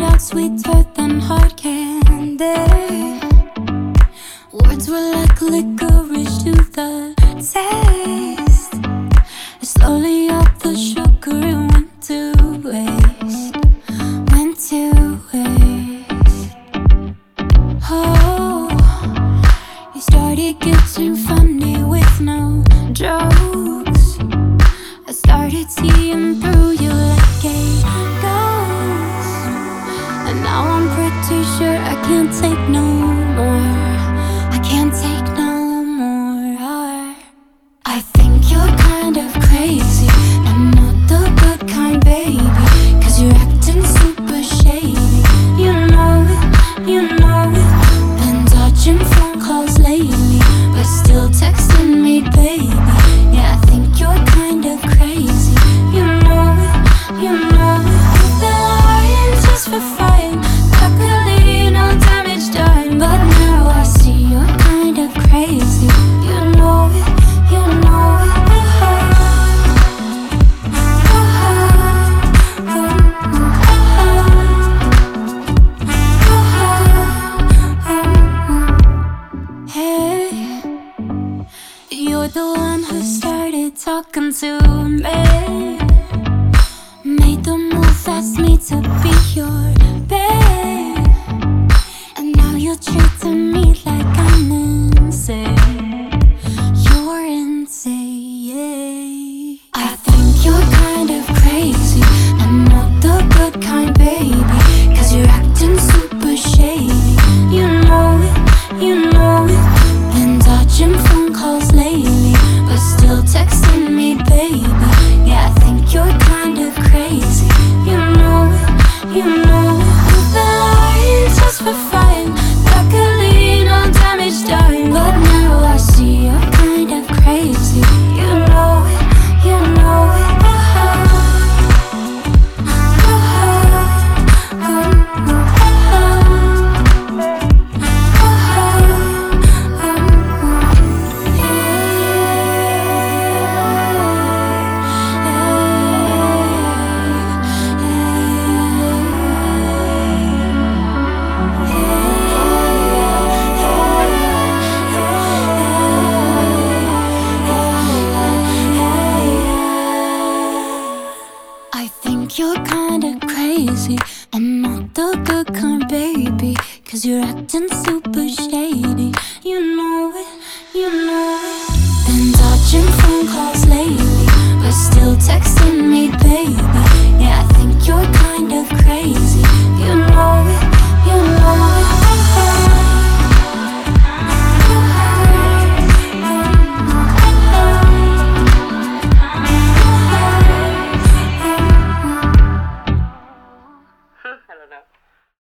out sweeter than hard candy. Words were like licorice to the taste. Slowly up the sugar it went to waste, went to waste. Oh, you started getting funny with no jokes. I started seeing through you like a ghost, and now I'm pretty sure I can't take no more. I can't take no more. I think you're kind of crazy, and not the good kind, baby, 'cause you're acting super shady. You know it, you know it. Been dodging phone calls lately, but still texting me, baby. Yeah, I think you're kind of crazy. You know it, you know it. You've been lying just for fun. Luckily, no damage done, but now I see you're kind of crazy. You know it, you know it. Hey, you're the one who started talking to me, made the move, asked me to be your babe, and now you're treating me like I'm insane. You're insane. I think you're kind of crazy, and not the good kind, baby, 'cause you're acting super shady. You know it, you know it. Been dodging phone calls lately, but still texting me, baby. Yeah, I think you're kind of crazy. You know it, you know it. You've been lying just for fun. Luckily, no damage done, but now I see you're kind of crazy. You know it, you know it. I think you're kinda crazy, and not the good kind, baby, 'cause you're acting super shady. You know it, you know it.